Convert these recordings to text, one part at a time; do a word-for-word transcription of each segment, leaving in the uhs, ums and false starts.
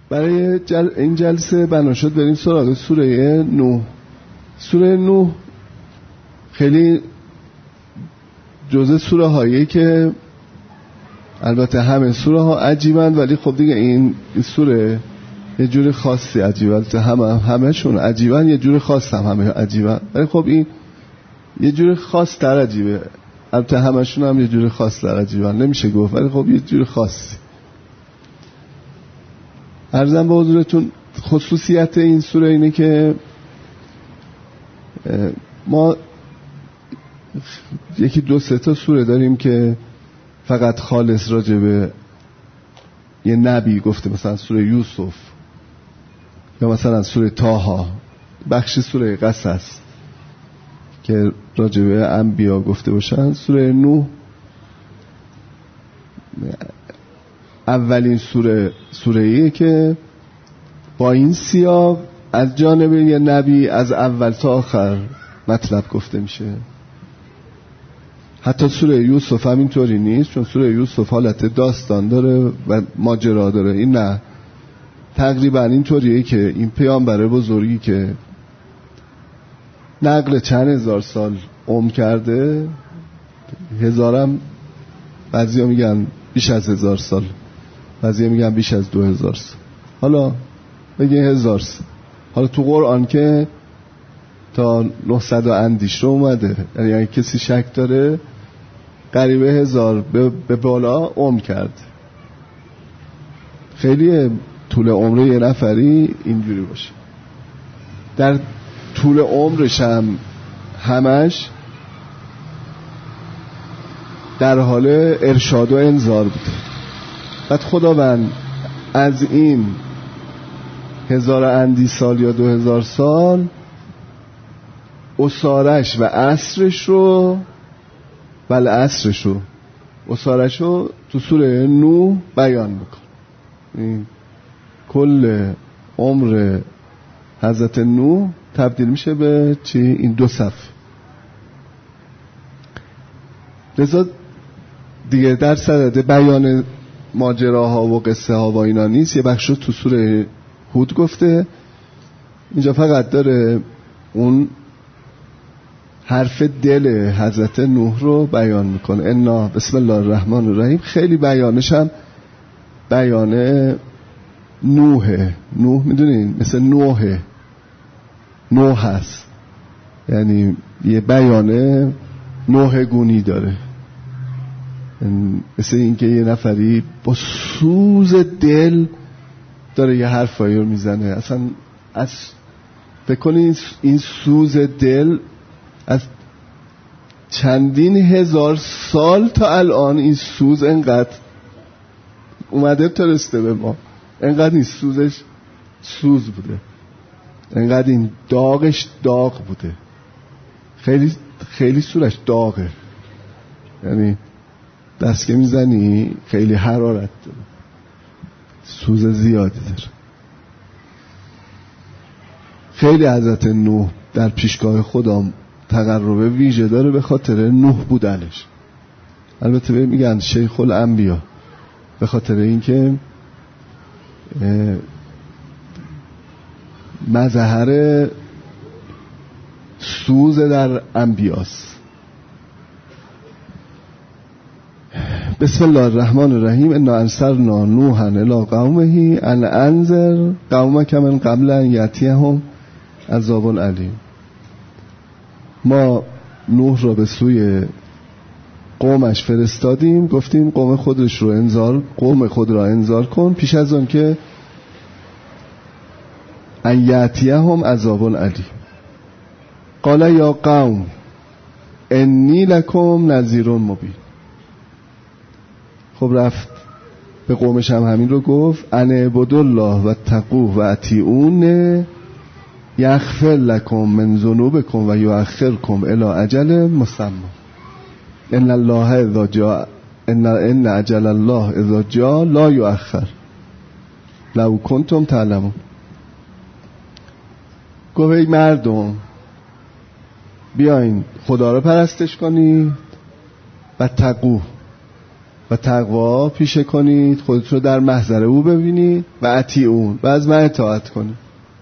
برای جل... این جلسه بنا شد بریم سراغ سوره نوح. سوره نوح خیلی جزء سوره هایی که البته همه سوره ها عجیبند، ولی خب دیگه این سوره یه جور خاصی عجیبه. البته همه همه‌شون عجیبن، یه جور خاص هم همه عجیبن، ولی خب این یه جور خاص تر عجیبه. البته همه‌شون هم یه جور خاص تر عجیبن، نمیشه گفت، ولی خب یه جور خاصی. عرضم به حضورتون خصوصیت این سوره اینه که ما یکی دو سه تا سوره داریم که فقط خالص راجع به یه نبی گفته، مثلا سوره یوسف یا مثلا سوره طه، بخش سوره قصص که راجع به انبیا گفته باشن. سوره نوح اولین سوره سوره‌ایه که با این سیاق از جانب یه نبی از اول تا آخر مطلب گفته میشه. حتی سوره یوسف هم اینطوری نیست، چون سوره یوسف حالت داستان داره و ماجرا داره. این نه، تقریبا اینطوریه که این پیامبر بزرگی که نقل چند هزار سال عمر کرده، هزارم بعضیا میگن بیش از هزار سال، بعضیا میگن بیش از دو هزار سال، حالا بگه هزار سال. حالا تو قرآن که تا نهصد و اندیش رو اومده، یعنی اگه کسی شک داره قریبه هزار به بالا عمر کرد. خیلی طول عمر یه نفری اینجوری باشه. در طول عمرش هم همش در حال ارشاد و انذار بوده. بعد خداوند از این هزار اندی سال یا دو هزار سال اسارش و عصرش رو بل عصرش رو اسارش رو تو سوره نوح بیان میکن. این کل عمر حضرت نوح تبدیل میشه به چی؟ این دو صفحه. لذا دیگه در صدد بیان ماجراها و قصه ها و اینا نیست. یه بخش رو تو سوره هود گفته، اینجا فقط داره اون حرف دل حضرت نوح رو بیان میکنه. انا بسم الله الرحمن الرحیم. خیلی بیانش هم بیان نوحه. نوح میدونین مثل نوحه، نوح هست، یعنی یه بیان نوح گونی داره. مثل اینکه یه نفری با سوز دل داره یه حرفایی رو میزنه. اصلا از فکر کنید این سوز دل از چندین هزار سال تا الان این سوز انقدر اومده ترسته به ما، انقدر این سوزش سوز بوده، انقدر این داغش داغ بوده. خیلی خیلی سورش داغه، یعنی دست که میزنی خیلی حرارت داره، سوز زیادی داره. خیلی حضرت نوح در پیشگاه خدا تقرب ویژه داره به خاطر نوح بودنش. البته میگن شیخ الانبیا به خاطر اینکه مظهر سوز در انبیاست. بسم الله الرحمن الرحیم. انا ارسلنا نوحا الی قومه ان انذر قومک من قبل ان یأتیهم عذاب علیم. ما نوح را به سوی قومش فرستادیم، گفتیم قوم خودش رو انذار قوم خود را انذار کن پیش از آن که ان یأتیهم عذاب علیم. قال یا قوم انی لکم نذیر مبین. خب رفت به قومش هم همین رو گفت، ان اعبدوا الله و اتقوه و اطیعون یغفر لکم من ذنوبکم و یؤخرکم الی اجل مسمى ان الله اذا جاء ان ان اجل الله اذا جاء لا یؤخر لو کنتم تعلمون. گفت ای مردم بیاین خدا رو پرستش کنید و تقوه و تقوا پیشه کنید، خودت رو در محضر او ببینید و اطیعون و از من اطاعت کنید.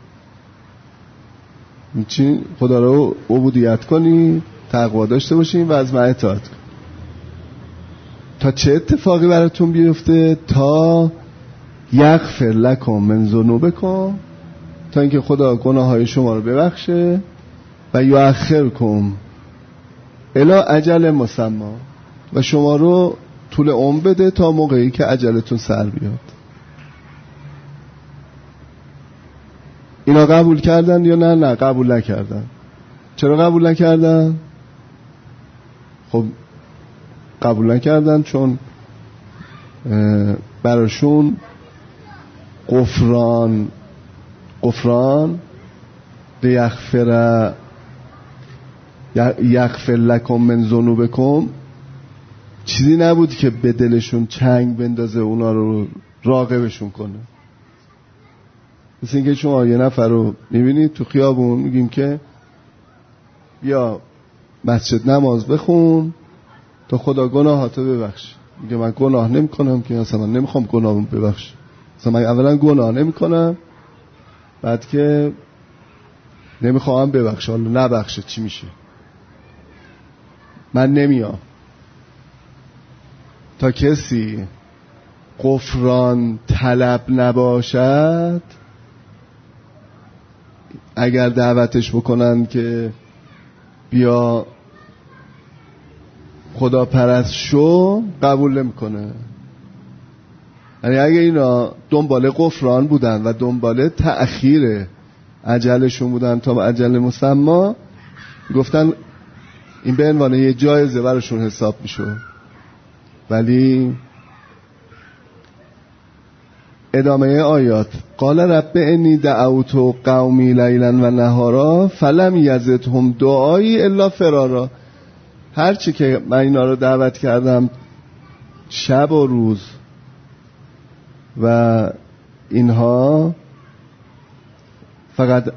چی؟ خدا رو عبودیت کنید، تقوا داشته باشید و از من اطاعت کنید. تا چه اتفاقی براتون بیفته؟ تا یغفر لکم من ذنوبکم، تا اینکه خدا گناههای شما رو ببخشه و یؤخرکم الی اجل مسمی، و شما رو طول عمر بده تا موقعی که اجلتون سر بیاد. اینا قبول کردن یا نه؟ نه قبول نکردن. چرا قبول نکردن؟ خب قبول نکردن چون براشون غفران غفران لیغفر یغفر لکم من ذنوبکم چیزی نبود که به دلشون چنگ بندازه اونا رو راغبشون کنه. مثل اینکه شما یه نفر رو میبینید تو خیابون، میگیم که بیا مسجد نماز بخون تا خدا گناهاتو ببخش. میگه من گناه نمی کنم که، اصلا من نمیخوام گناهمو ببخش، اصلا من اولا گناه نمی کنم، بعد که نمیخوام ببخش، حالا نبخشه چی میشه؟ من نمیام. تا کسی غفران طلب نباشد، اگر دعوتش بکنن که بیا خدا پرست شو، قبول نمیکنه. یعنی اگه اینا دنبال غفران بودن و دنبال تأخیر اجلشون بودن تا اجل مسمی، گفتن این به عنوان یه جایزه براشون حساب میشه. ولی ادامه آیات، قال رب انی دعوت قومی لیلا و نهارا فلم یزدهم دعایی الا فرارا. هرچی که من اینا رو دعوت کردم شب و روز و اینها فقط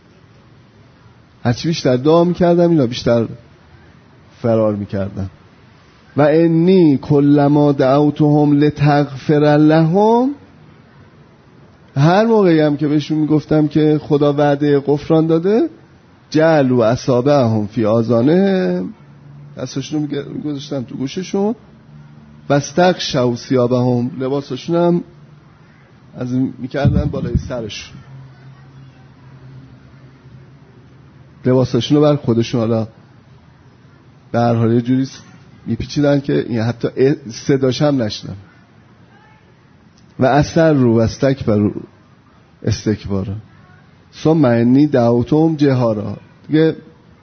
هرچی بیشتر دعا میکردم اینا بیشتر فرار میکردم. و انی کلما دعوتهم لتغفر لهم، هر موقعی هم که بهشون میگفتم که خدا وعده غفران داده، جعلوا اصابعهم فی آذانهم، دستشون رو میگذاشتن تو گوششون، واستغشوا ثیابهم، لباسشون هم از میکردن بالای سرشون، لباسشون رو بر خودشون حالا در حال یه جوری میپیچیدن که این حتی صداش هم نشنم. و اثر رو و استکبر استکبار ثم انی دعوتهم جهارا، دیگه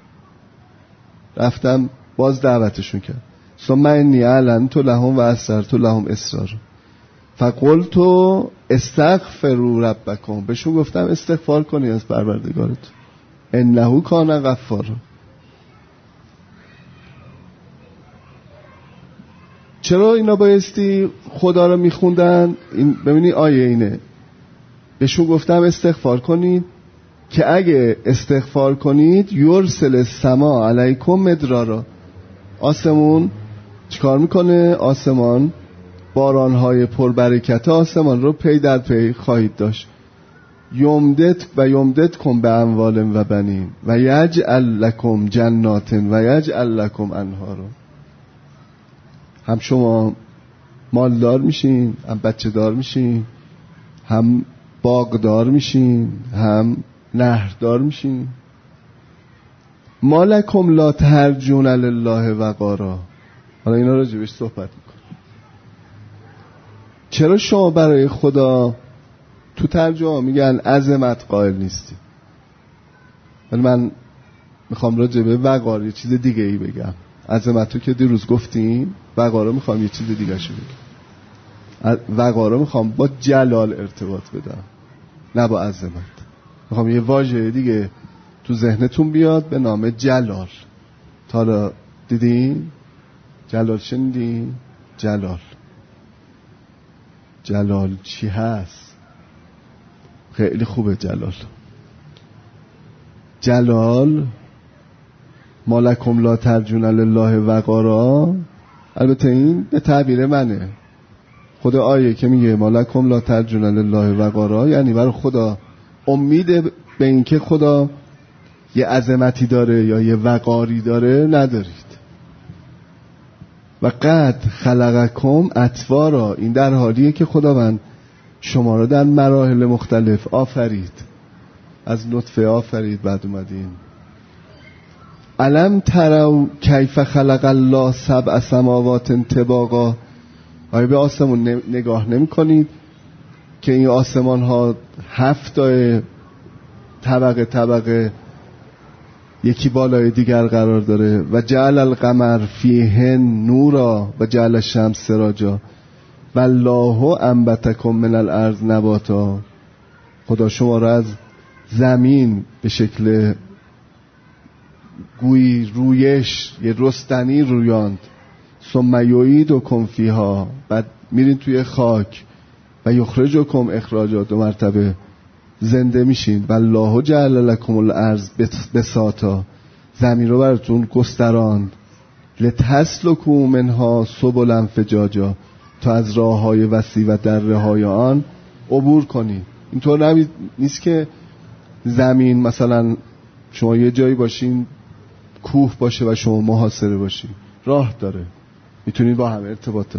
رفتم باز دعوتشون کرد. ثم انی اعلنت لهم و اسررت لهم اسرارا فقلت استغفروا ربکم، بهشون گفتم استغفار کنی از پروردگارت، انه کان غفارا. چرا اینا بایستی خدا رو میخوندن؟ این ببینی آیه اینه، بهشون گفتم استغفار کنید که اگه استغفار کنید یرسل السما علیکم مدرارا، آسمون چیکار میکنه؟ آسمان بارانهای پربرکت آسمان رو پی در پی خواهید داشت. یمدت و یمدت کن به اموال و بنین و یجعل لکم جنات و یجعل لکم انهارا. هم شما مالدار میشین، هم بچه دار میشین، هم باغدار میشین، هم نهردار میشین. مالکم لا ترجون لله وقارا. حالا اینا راجبش صحبت میکنم. چرا شما برای خدا تو ترجمه میگن عظمت قائل نیستی؟ ولی من میخوام راجبه وقار یه چیز دیگه ای بگم. عظمتو که دیروز گفتیم، وقارا میخوام یه چیز دیگه شو بگم. وقارا میخوام با جلال ارتباط بدم، نه با عظمت. میخوام یه واژه دیگه تو ذهنتون بیاد به نام جلال. تا حالا دیدین؟ جلال شنیدین؟ جلال جلال چی هست؟ خیلی خوبه جلال. جلال مالکم لا ترجون لله وقارا، البته این به تعبیر منه. خود آیه که میگه مالکم لا ترجون لله وقارا، یعنی برای خدا امید به این که خدا یه عظمتی داره یا یه وقاری داره ندارید. و قد خلقکم اطوارا، این در حالیه که خداوند شما را در مراحل مختلف آفرید. از نطفه آفرید، بعد اومدین. الم تروا کیف خلق الله سبع سماوات طباقا، آیا به آسمون نگاه نمی کنید که این آسمان ها هفت طبقه طبقه یکی بالای دیگر قرار داره. و جعل القمر فیهن نورا و جعل الشمس سراجا والله انبتکم من الارض نباتا، خدا شما را از زمین به شکل گویی رویش یه رستنی رویاند. ثم یعیدکم فیها، بعد میرین توی خاک. و یخرجکم اخراجا، دو مرتبه زنده میشین. والله جعل لکم الارض بساطا، زمین رو براتون گستراند. لتسلکوا منها سبلا فجاجا، تا از راه های وسیع و دره های آن عبور کنید. اینطور نیست که زمین مثلا شما یه جایی باشین کوه باشه و شما محاصره باشین، راه داره، میتونید با هم ارتباطات.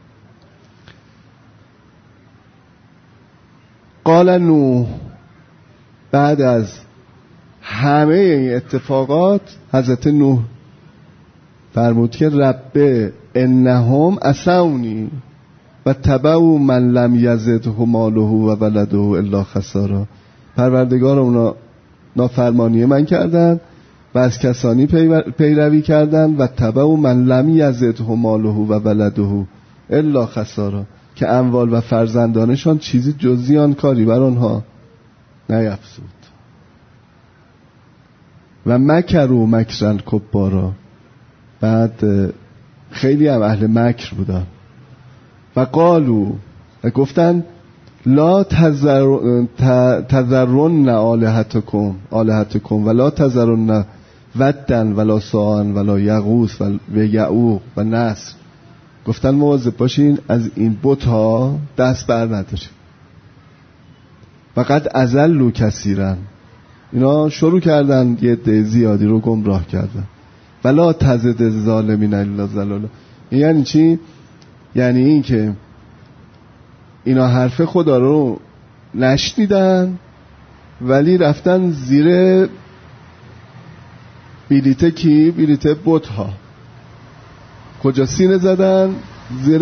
قال نوح، بعد از همه این اتفاقات حضرت نوح فرمود که رب انهم عصونی و تبعوا من لم یزده ماله و ولده الا خسارا، پروردگار اونا نافرمانی من کردن و از کسانی پیروی کردن. و تبعوا من لم یزده ماله و ولده الا خسارا، که اموال و فرزندانشان چیزی جز زیان کاری بر آنها نیفزود. و مکروا مکرا کبارا، بعد خیلی هم اهل مکر بودن. و قالوا، و گفتن لا تذرن آلهتکم آلهتکم ولا تذرن ودن ولا سواعا ولا یغوث و یعوق و نصر، گفتن مواظب باشین از این بت ها دست بر ندارید. فقط اضلوا کثیرا، اینا شروع کردن یه عده زیادی رو گمراه کردن. ولا تزد الظالمین الا ضلالا، یعنی چی؟ یعنی این که اینا حرف خدا رو نشنیدن ولی رفتن زیر بلیته کی؟ بلیته بت ها. کجا سینه زدن؟ زیر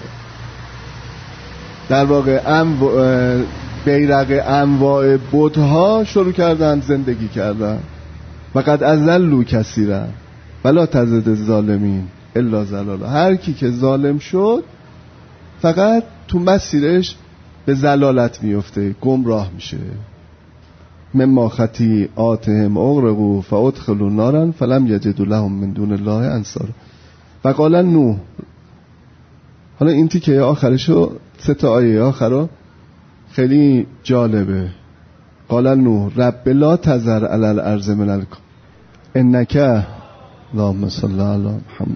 در واقع انواع بیرق انواع بت ها شروع کردن زندگی کردن. فقط اضلوا کثیرا ولا تزد الظالمین الا ضلالا، هر کی که ظالم شد فقط تو مسیرش به ضلالت میفته، گمراه میشه. مما خطیئاتهم اغرقوا فادخلوا نارا فلم یجدوا لهم من دون الله انصارا. و قال نوح، حالا این تیکه آخرشو، سه تا آیه آخرو خیلی جالبه. قال نوح رب لا تذر علی الارض من الکفر انک اللهم صل علی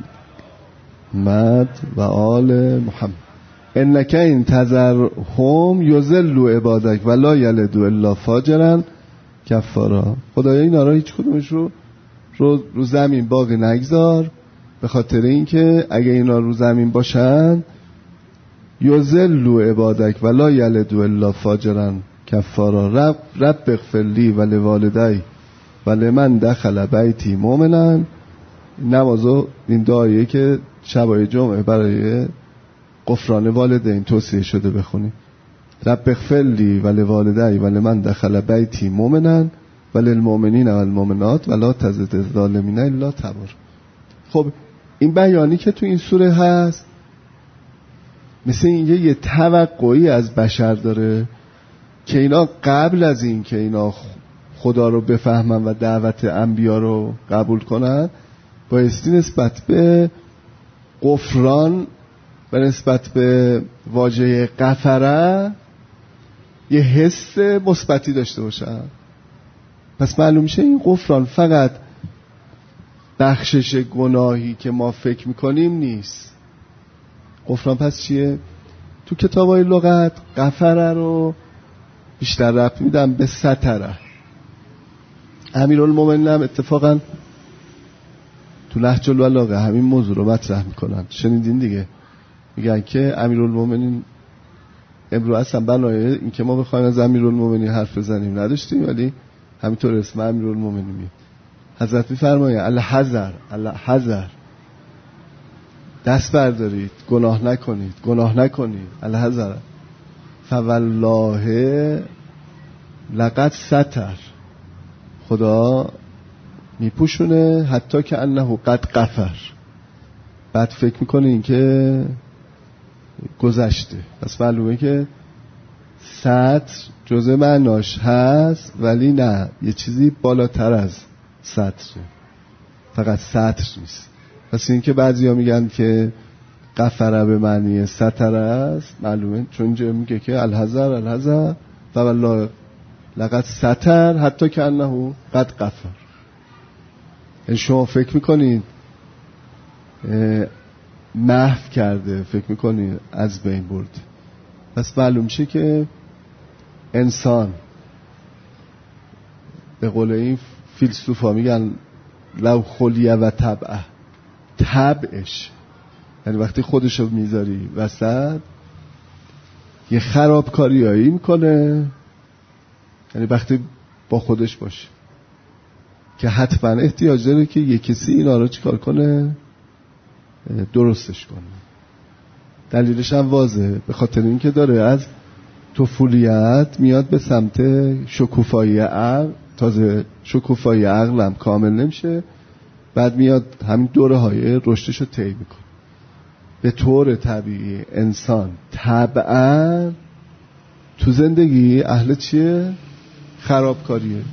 محمد و آل محمد انک این تذرهم یضلوا عبادک ولا یلدوا الا فاجرا کفارا. خدایا اینا را هیچ کدومش رو رو, رو زمین باقی نگذار، به خاطر اینکه اگه اینا رو زمین باشن یضلوا عبادک ولا یلدوا الا فاجرا کفارا. رب رب اغفر لی و لوالدی و لمن دخل بیتی مؤمنا. نمازو این دعاییه که شبای جمعه برای غفران والدین توصیه شده بخونی. رب اغفر لی و لوالدی و لمن دخل بیتی مؤمنا و للمؤمنین و المؤمنات ولا تزد الظالمین الا تبارا. خب این بیانی که تو این سوره هست مثل این یه توقعی از بشر داره که اینا قبل از این که اینا خدا رو بفهمن و دعوت انبیا رو قبول کنن بایستی نسبت به غفران و نسبت به واژه غفره یه حس مثبتی داشته باشن. پس معلوم میشه این غفران فقط بخشش گناهی که ما فکر میکنیم نیست. غفران پس چیه؟ تو کتابای لغت غفره رو بیشتر ربط میدم به ستره. امیرالمومنین هم اتفاقا تو نهج البلاغه همین موضوع رو مطرح میکنن. شنیدین دیگه، میگن که امیرالمومنین امروز اصلا بنای این که ما بخوایم از امیرالمومنین حرف بزنیم نداشتیم، ولی همینطور اسم امیرالمومنین میاد. حضرت میفرمایند الحذر الحذر، دست بردارید، گناه نکنید، گناه نکنید. الحذر فوالله لقد ستر، خدا میپوشونه حتی که انه قد غفر. بعد فکر میکنین که گذشته. پس معلومه که ستر جزء معناش هست، ولی نه، یه چیزی بالاتر از ستره، فقط ستر نیست. پس این که بعضی ها میگن که غفره به معنی ستر است، معلومه چون اینجا میگه که الحذر الحذر فوالله لقد ستر حتی که انه قد غفر. شما فکر میکنید محو کرده، فکر میکنید از بین برد. پس معلوم شه که انسان به قول این فیلسوفا میگن لو خلیه و طبعه، طبعش یعنی وقتی خودشو میذاری وسط یه خرابکاریایی میکنه، یعنی وقتی با خودش باشه که حتما احتیاج داره که یه کسی اینا رو چیکار کنه، درستش کنه. دلیلش هم واضحه، به خاطر اینکه داره از طفولیت میاد به سمت شکوفایی عقل، تازه شکوفایی عقل هم کامل نمیشه، بعد میاد همین دوره های رشدش رو طی میکنه. به طور طبیعی انسان طبعا تو زندگی اهل چیه؟ خرابکاریه.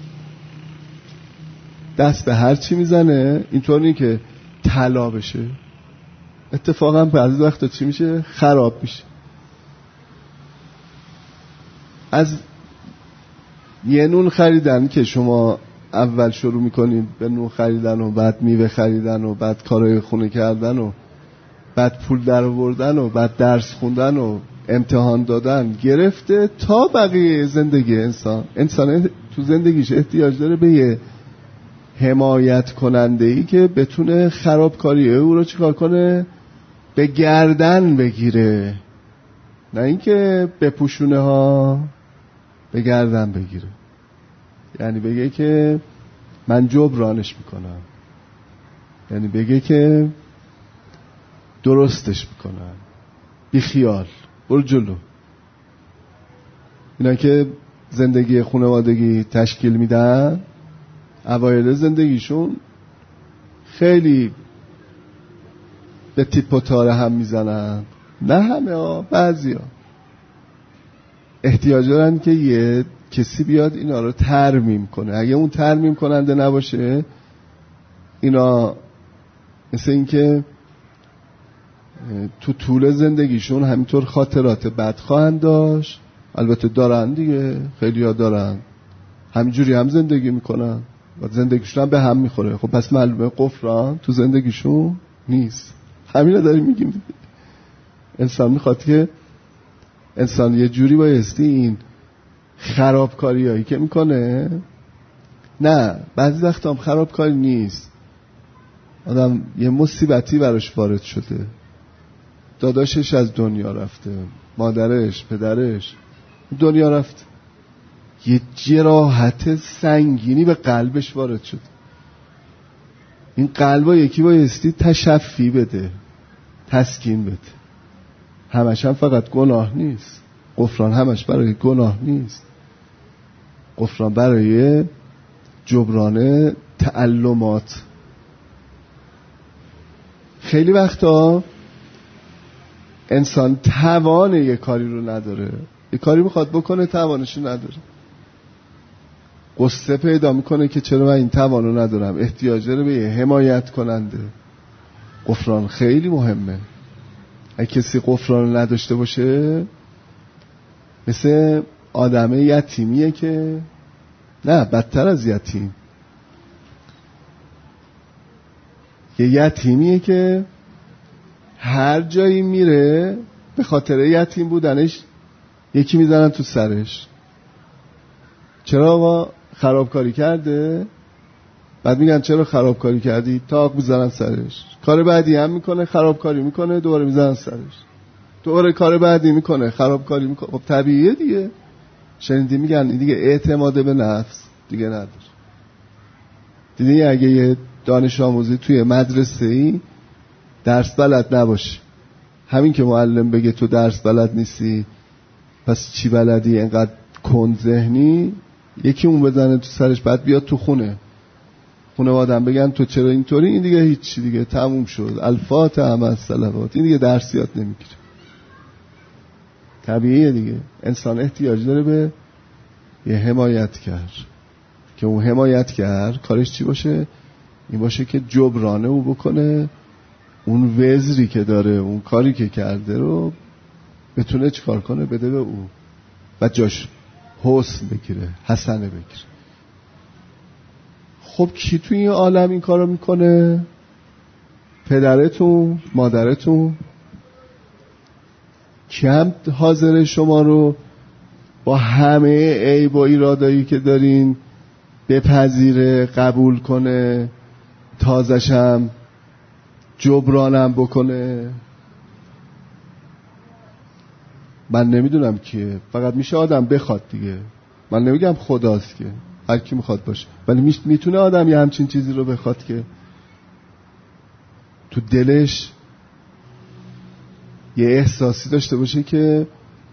دست به هر چی میزنه، اینطور نی که طلا بشه، اتفاقا بعضی وقتا چی میشه؟ خراب میشه. از یه نون خریدن که شما اول شروع میکنید به نون خریدن و بعد میوه خریدن و بعد کارهای خونه کردن و بعد پول در آوردن و بعد درس خوندن و امتحان دادن گرفته تا بقیه زندگی انسان. انسان تو زندگیش احتیاج داره به یه حمایت کننده ای که بتونه خرابکاری او رو چیکار کنه؟ به گردن بگیره، نه اینکه بپوشونه ها، به گردن بگیره. یعنی بگه که من جبرانش میکنم، یعنی بگه که درستش میکنم، بی خیال، برو جلو. اینا که زندگی خانوادگی تشکیل میدن، اوایل زندگیشون خیلی به تیپ و تاره هم میزنن، نه همه ها، بعضی ها احتیاج دارن که یه کسی بیاد اینا رو ترمیم کنه. اگه اون ترمیم کننده نباشه، اینا مثل این که تو طول زندگیشون همینطور خاطرات بد خواهند داشت. البته دارن دیگه، خیلی ها دارن، همینجوری هم زندگی میکنن و زندگیشون هم به هم میخوره. خب پس معلومه غفران تو زندگیشون نیست. همین رو داریم میگیم دیگه. انسان میخواد که انسان یه جوری بایستی این خرابکاری هایی که میکنه، نه بعضی وقت هم خرابکاری نیست، آدم یه مصیبتی براش وارد شده، داداشش از دنیا رفته، مادرش، پدرش دنیا رفته، یه جراحت سنگینی به قلبش وارد شده. این قلبا یکی بایستی تشفی بده، تسکین بده. همش هم فقط گناه نیست، غفران همش برای گناه نیست، غفران برای جبران تعلمات. خیلی وقتا انسان توان یه کاری رو نداره، یه کاری میخواد بکنه توانش رو نداره، قصه پیدا میکنه که چرا من این توان رو ندارم، احتیاج داره به یه حمایت کننده. غفران خیلی مهمه. اگه کسی غفران نداشته باشه مثل آدم یتیمیه که، نه بدتر از یتیم، یه یتیمیه که هر جایی میره به خاطر یتیم بودنش یکی میزنن تو سرش. چرا آقا خرابکاری کرده؟ بعد میگن چرا خرابکاری کردی؟ تاق میزنن سرش. کار بعدی هم میکنه، خرابکاری میکنه، دوباره میزنن سرش. دوباره کار بعدی میکنه، خرابکاری میکنه. خب طبیعیه دیگه. شنیدی میگن دیگه اعتماد به نفس دیگه نداره. دیدی اگه یه دانش آموزی توی مدرسه ای درس بلد نباشه، همین که معلم بگه تو درس بلد نیستی پس چی بلدی، انقدر کند ذهنی، یکی اون بزنه تو سرش، بعد بیاد تو خونه خونه آدم بگن تو چرا اینطوری، این دیگه هیچ دیگه تموم شد، الفاتحه مع الصلوات، این دیگه درس یاد نمیگیره. طبیعیه دیگه. انسان احتیاج داره به یه حمایتگر که اون حمایتگر کارش چی باشه؟ این باشه که جبرانه او بکنه، اون وزری که داره، اون کاری که کرده رو بتونه چیکار کنه، بده به او و جاش حسن بگیره، حسنه بگیره. خب کی توی این عالم این کارو میکنه؟ پدرتون، مادرتون. کم حاضر شما رو با همه عیب و ایرادایی که دارین بپذیره، قبول کنه، تازشم جبرانم بکنه؟ من نمیدونم کیه، فقط میشه آدم بخواد دیگه. من نمیگم خداست که هر کی میخواد باشه، ولی میتونه آدم یه همچین چیزی رو بخواد که تو دلش یه احساسی داشته باشه که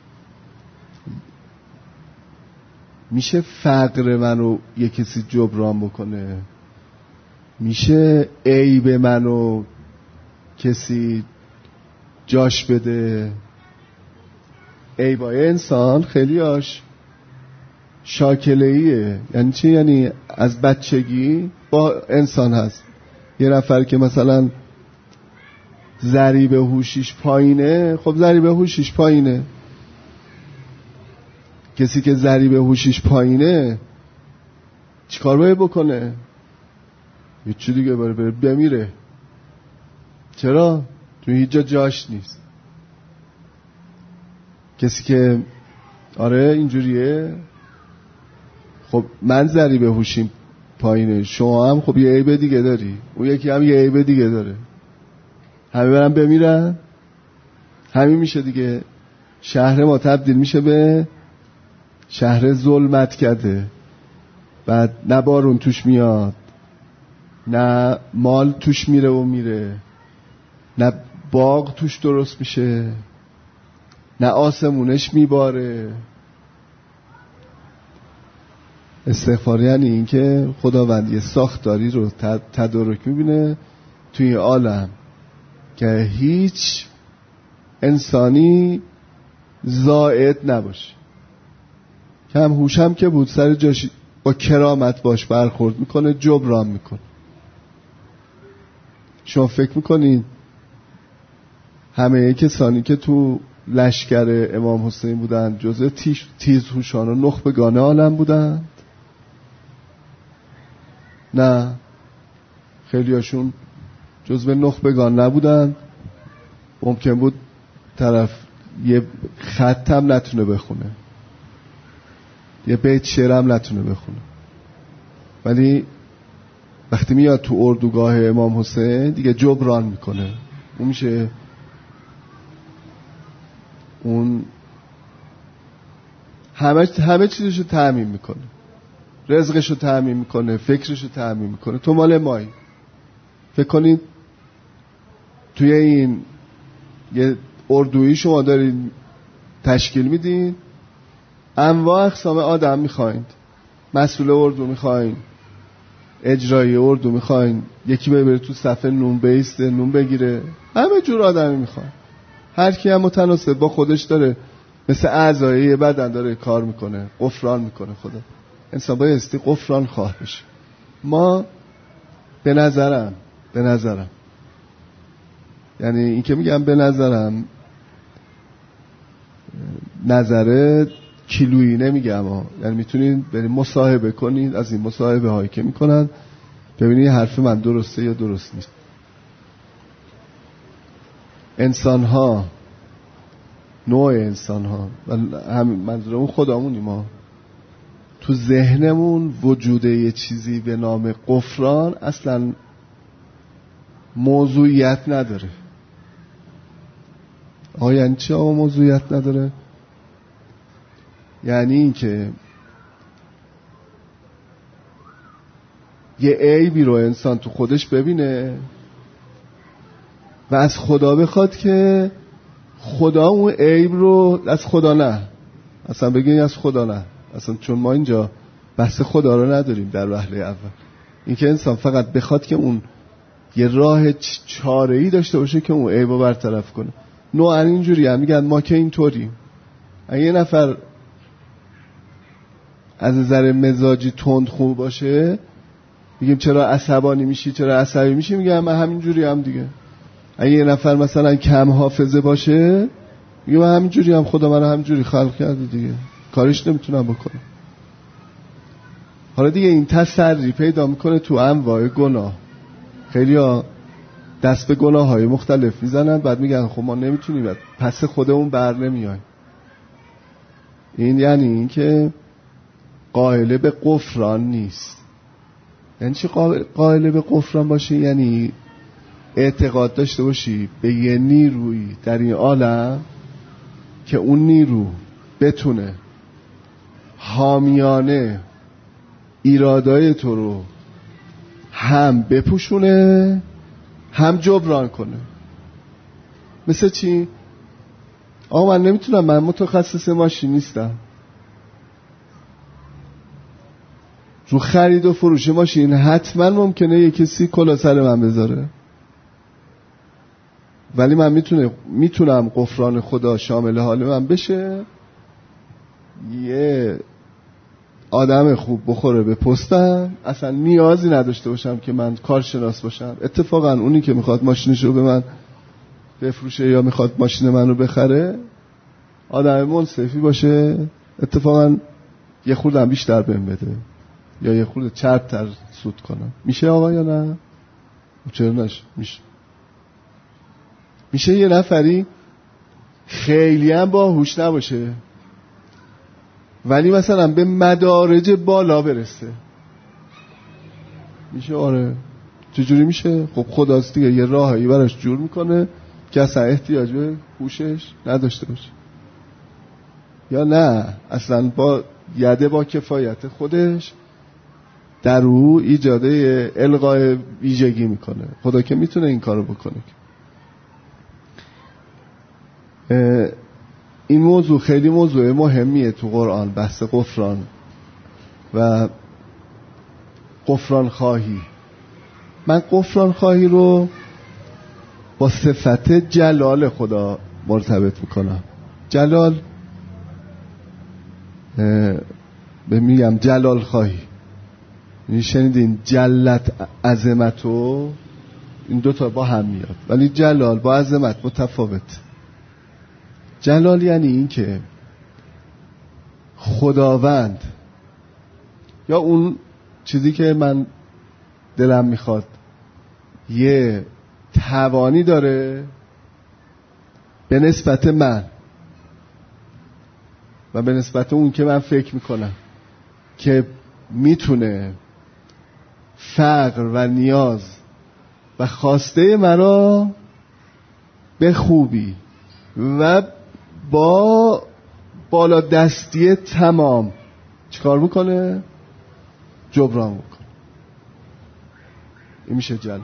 میشه فقر منو یه کسی جبران بکنه، میشه عیب منو کسی جاش بده. عیبای انسان خیلی هاش شاکله‌ایه. یعنی چی؟ یعنی از بچگی با انسان هست. یه نفر که مثلا ضریب هوشیش پایینه، خب ضریب هوشیش پایینه. کسی که ضریب هوشیش پایینه چیکار باید بکنه؟ یه چی دیگه بره بره بمیره. چرا؟ تو هیچ جا جاش نیست. کسی که آره اینجوریه، خب من ضریب هوشیم پایینه، شما هم خب یه عیب دیگه داری، اون یکی هم یه عیب دیگه داره، همه برن بمیرن، همین میشه دیگه. شهر ما تبدیل میشه به شهر ظلمت کرده، بعد نه بارون توش میاد، نه مال توش میره و میره، نه باغ توش درست میشه، نه آسمونش میباره. استغفار یعنی این که خداوند یه ساختاری رو تدارک میبینه توی عالم که هیچ انسانی زائد نباشه. کم هوشم که بود سر جاش با کرامت باش برخورد میکنه، جبران میکنه. شما فکر میکنین همه کسانی که تو لشکر امام حسین بودن جزء تیز, تیز هوشان و نخبگان عالم بودن؟ نه، خیلی هاشون جزء نخبگان نبودن. ممکن بود طرف یه خط هم نتونه بخونه، یه بیت شعر هم نتونه بخونه، ولی وقتی میاد تو اردوگاه امام حسین دیگه جبران میکنه. اون میشه اون همه همه چیزشو تأمین میکنه، رزقشو تأمین میکنه، فکرشو تأمین میکنه. تو مال مایی. فکر کنید توی این یه اردویی شما دارین تشکیل میدین، انواع اقسام آدم میخواین، مسئول اردو میخواین، اجرایی اردو میخواین، یکی بره تو صفحه نون بیسته نون بگیره، همه جور آدمی میخواین. هر کی هم متناسب با خودش داره، مثل اعضای یه بدن داره کار میکنه، غفران میکنه. خدا انسان بایستی غفران خواه بشه. ما به نظرم به نظرم یعنی این که میگم به نظرم نظره کیلویی نمیگم ها، یعنی میتونید برید مصاحبه کنید، از این مصاحبه هایی که میکنن ببینید حرف من درسته یا درست نیست. انسان ها، نوع انسان ها و همین منظورمون خودمونی، ما تو ذهنمون وجود یه چیزی به نام غفران اصلا موضوعیت نداره. آقا یعنی چی آقا موضوعیت نداره؟ یعنی این که یه عیبی رو انسان تو خودش ببینه و از خدا بخواد که خدا اون عیب رو، از خدا نه، اصلا بگین از خدا نه، اصلا چون ما اینجا بحث خدا رو نداریم در وهله اول. این که انسان فقط بخواد که اون یه راه چاره‌ای داشته باشه که اون عیب رو برطرف کنه. نوعا اینجوری هم میگن ما که اینطوریم. اگه یه نفر از نظر مزاجی تندخو باشه میگیم چرا عصبانی میشی، چرا عصبی میشی، میگم من همینجوری هم دیگه. اگه یه نفر مثلا کم حافظه باشه میگم من همینجوری هم، خدا من همینجوری خلق کرده دیگه، کارش نمیتونم بکنم. حالا دیگه این تسری پیدا میکنه تو انواع گناه. خیلی ها دست به گناه های مختلف میزنن، بعد میگن خب ما نمیتونیم، پس خودمون بر نمیایم. این یعنی این که قائل به غفران نیست. یعنی چی قائل به غفران باشی؟ یعنی اعتقاد داشته باشی به یه نیروی در این عالم که اون نیرو بتونه حامیانه ایرادای تو رو هم بپوشونه هم جبران کنه. مثل چی؟ آقا من نمیتونم، من متخصص ماشین نیستم، رو خرید و فروش ماشین حتما ممکنه یه کسی کلا سر من بذاره، ولی من میتونه میتونم غفران خدا شامل حال من بشه، یه آدم خوب بخوره به پستم، اصلا نیازی نداشته باشم که من کارشناس باشم. اتفاقا اونی که میخواد ماشینشو به من بفروشه یا میخواد ماشین منو بخره آدم منصفی باشه، اتفاقا یه خوردم بیشتر بهم بده یا یه خورده چرب‌تر سود کنم. میشه آقا یا نه؟ چرا نشه؟ میشه. میشه یه نفری خیلی هم باهوش نباشه ولی مثلا به مدارج بالا برسه. میشه. آره. چجوری میشه؟ خب خداست دیگه، یه راهی براش جور میکنه که اصلا احتیاج به هوشش نداشته باشه. یا نه اصلا با یده با کفایت خودش در او ایجاده القای ویژگی میکنه. خدا که میتونه این کارو بکنه. این موضوع خیلی موضوع مهمیه تو قرآن، بحث غفران و غفران خواهی. من غفران خواهی رو با صفت جلال خدا مرتبط میکنم. جلال به میگم جلال خواهی، یعنی شنیدین جلت عظمتو، این دوتا با هم میاد، ولی جلال با عظمت متفاوت. جلال یعنی این که خداوند یا اون چیزی که من دلم میخواد یه توانی داره به نسبت من و به نسبت اون که من فکر میکنم که میتونه فقر و نیاز و خواسته مرا به خوبی و با بالا دستی تمام چیکار میکنه؟ جبران میکنه. این میشه جلال.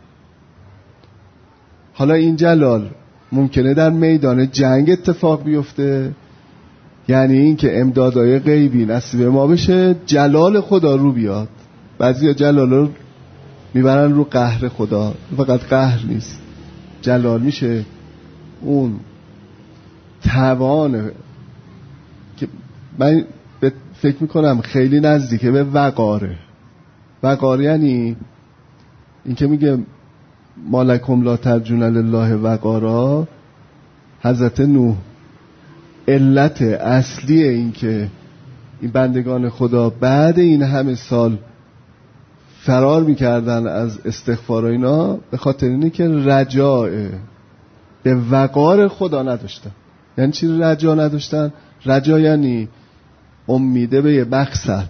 حالا این جلال ممکنه در میدان جنگ اتفاق بیفته، یعنی این که امدادهای غیبی نصیب ما بشه، جلال خدا رو بیاد. بعضیا جلال رو میبرن رو قهر خدا، فقط قهر نیست، جلال میشه اون توانه که من فکر میکنم خیلی نزدیکه به وقاره. وقار یعنی این که میگه مالکم لا ترجون لله وقارا. حضرت نوح علت اصلی این که این بندگان خدا بعد این همه سال فرار میکردن از استغفار و اینا به خاطر اینه که رجاء به وقار خدا نداشتن. یعنی چی رجا نداشتن؟ رجا یعنی امیده به یه مقصد.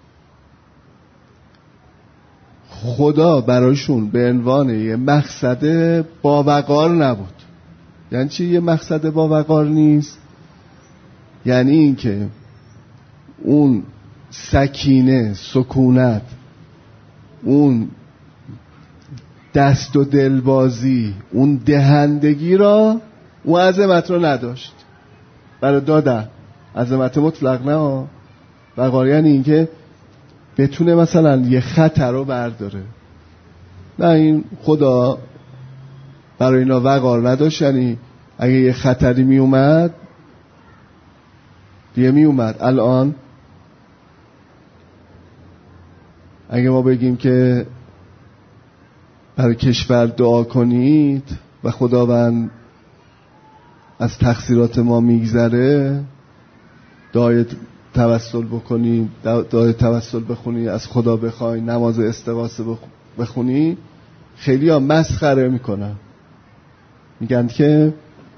خدا برایشون به عنوان یه مقصد با وقار نبود. یعنی چی یه مقصد با وقار نیست؟ یعنی این که اون سکینه، سکونت، اون دست و دلبازی، اون دهندگی را، اون عظمت رو نداشت برای دادن. عظمت مطلق نه. وقار یعنی این که بتونه مثلا یه خطر رو برداره. نه، این خدا برای اینا وقار نداشت. یعنی اگه یه خطری می اومد دیگه می اومد. الان اگه ما بگیم که برای کشور دعا کنید و خداوند از تقصیرات ما میگذره، دعای توسل بکنی، دعای توسل بخونی، از خدا بخوای، نماز استغاثه بخونی، خیلی ها مسخره میکنن. میگن که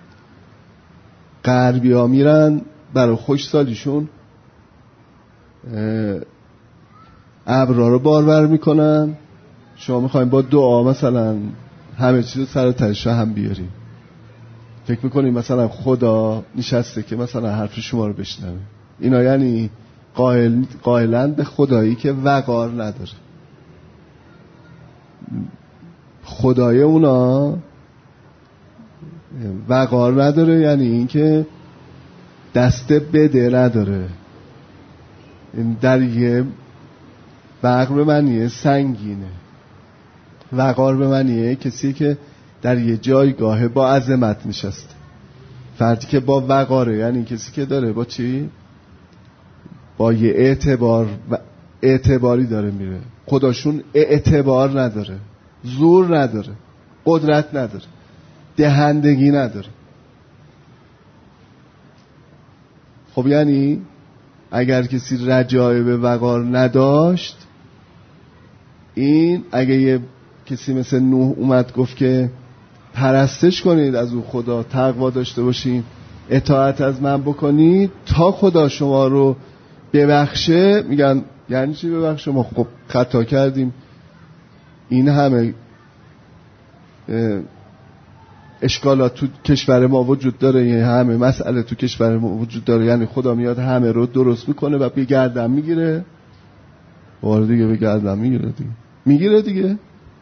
غربی ها میرن برای خوشسالیشون ابرا رو بارور میکنن، شما میخواین با دعا مثلا همه چیز رو سر تهش هم بیاریم. فکر میکنیم مثلا خدا نشسته که مثلا حرف شما رو بشنوه. اینا یعنی قائل قائلن به خدایی که وقار نداره. خدای اونا وقار نداره، یعنی این که دست بده نداره. این در یه وقار به معنی سنگینه. وقار به معنی کسی که در یه جایگاه با عظمت نشسته. فردی که با وقاره یعنی کسی که داره با چی؟ با یه اعتبار و اعتباری داره میره. خداشون اعتبار نداره، زور نداره، قدرت نداره، دهندگی نداره. خب یعنی اگر کسی رجای به وقار نداشت، این اگه یه کسی مثل نوح اومد گفت که پرستش کنید از اون خدا، تقوا داشته باشین، اطاعت از من بکنید تا خدا شما رو ببخشه، میگن یعنی چی ببخشه؟ ما خب خطا کردیم، این همه اشکالات تو کشور ما وجود داره، یه همه مسئله تو کشور ما وجود داره، یعنی خدا میاد همه رو درست میکنه و به گردن میگیره. بار دیگه به گردن میگیره دیگه میگیره دیگه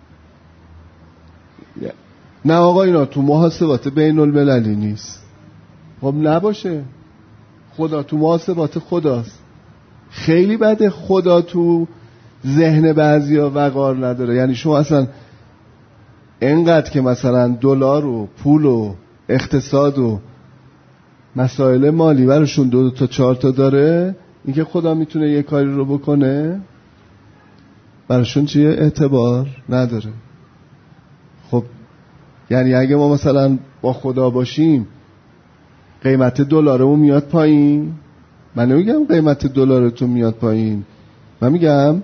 نه آقا، اینا تو محاسبات بین المللی نیست. خب نباشه، خدا تو محاسبات خداست. خیلی بده خدا تو ذهن بعضیا وقار نداره. یعنی شما اصلا انقدر که مثلا دلار و پول و اقتصاد و مسائل مالی براشون دو, دو تا چهار تا داره، اینکه خدا میتونه یه کاری رو بکنه براشون چیه؟ اعتبار نداره. خب یعنی اگه ما مثلا با خدا باشیم قیمت دلارمون میاد پایین. من نمیگم قیمت دلارتون میاد پایین، من میگم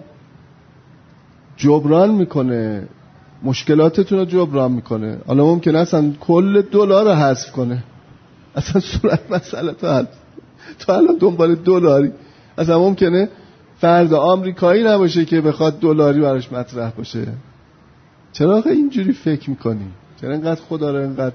جبران میکنه، مشکلاتتون رو جبران میکنه. حالا ممکنه اصلا کل دلار رو حذف کنه، اصلا صورت مسئله تو حذف، تو الان دنبال دلاری، اصلا ممکنه فرد آمریکایی نباشه که بخواد دلاری براش مطرح باشه. چرا آخه اینجوری فکر میکنی؟ چرا اینقدر خدا رو اینقدر؟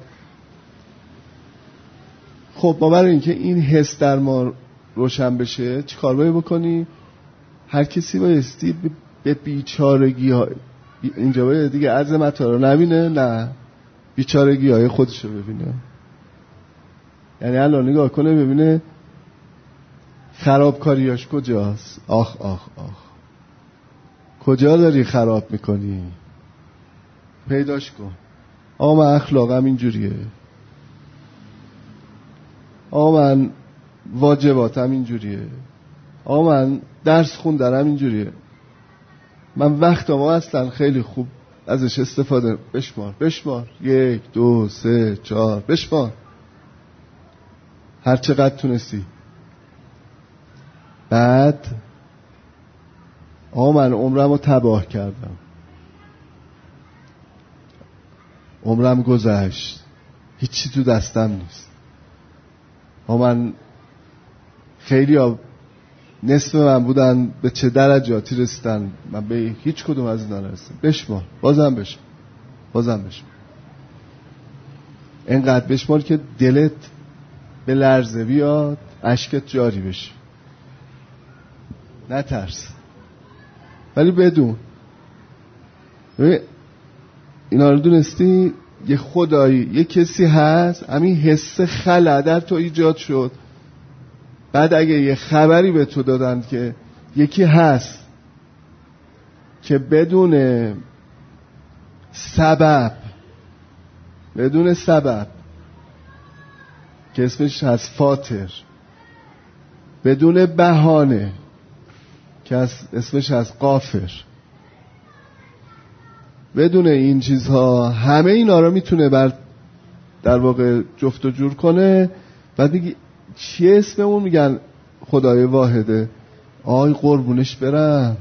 خب ما برای اینکه این حس در ما روشن بشه چی کار باید بکنی؟ هر کسی بایستی به بیچارگی ها، اینجا باید دیگه عظمت ها رو نبینه، نه بیچارگی های خودش رو ببینه. یعنی الان نگاه کنه ببینه خرابکاریاش کجاست. آخ آخ آخ کجا داری خراب میکنی؟ پیداش کن. آقا من اخلاقم اینجوریه، آقا من واجباتم اینجوریه، آقا من درس خوندنم اینجوریه، من وقت ما اصلا خیلی خوب ازش استفاده. بشمار بشمار یک دو سه چهار بشمار هر چقدر تونستی. بعد آقا من عمرم رو تباه کردم، عمرم گذشت، هیچی تو دستم نیست. ها من خیلی ها نصف من بودن به چه درجاتی رسیدن، من به هیچ کدوم از اینا نرسیدم. بشمار، بازم بشمار، بازم بشمار، اینقدر بشمار که دلت به لرزه بیاد، اشکت جاری بشه. نترس، ولی بدون اینا رو دونستی یه خدایی، یه کسی هست، همین حس خلأ در تو ایجاد شد. بعد اگه یه خبری به تو دادن که یکی هست که بدون سبب بدون سبب که اسمش هست فاتر، بدون بهانه که اسمش هست غافر، بدون این چیزها همه اینا رو میتونه بر در واقع جفت و جور کنه. بعد میگی چیه اسممون؟ میگن خدای واحده. آی قربونش برم.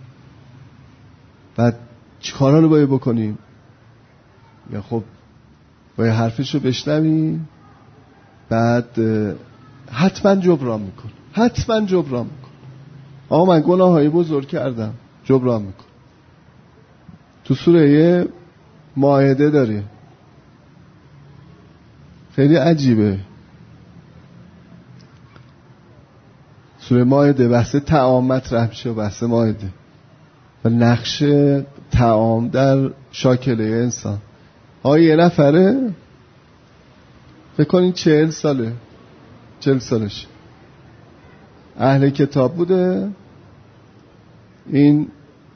بعد چیکارا رو باید بکنیم؟ یا خب باید حرفش رو بشنویم، بعد حتما جبران میکن، حتما جبران میکن. آقا من گناه های بزرگ کردم، جبران میکن. تو سوره مائده داره، خیلی عجیبه. سوره مائده بحث طعام مطرح میشه و بحث مائده و نقش طعام در شاکله انسان. ها یه نفره فکر کنین چهل ساله چهل سالش اهل کتاب بوده، این